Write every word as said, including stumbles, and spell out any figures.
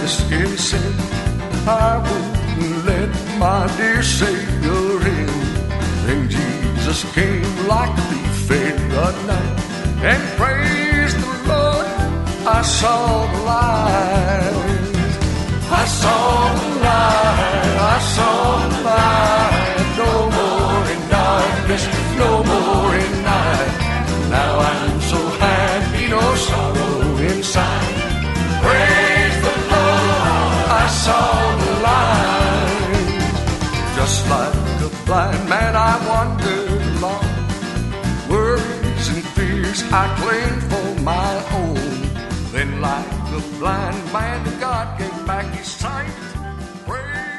helpless in sin. I wouldn't let my dear Savior in. Then Jesus came like a thief in the night, and praise the Lord, I saw the light. I saw the light, I saw the light. No more in darkness, no more in night. Now I'm so happy, no sorrow inside. Praise the Lord, I saw the light. Just like a blind man I wandered along, worries and fears I claimed for my own. Then like a blind man God gave back his sight. Praise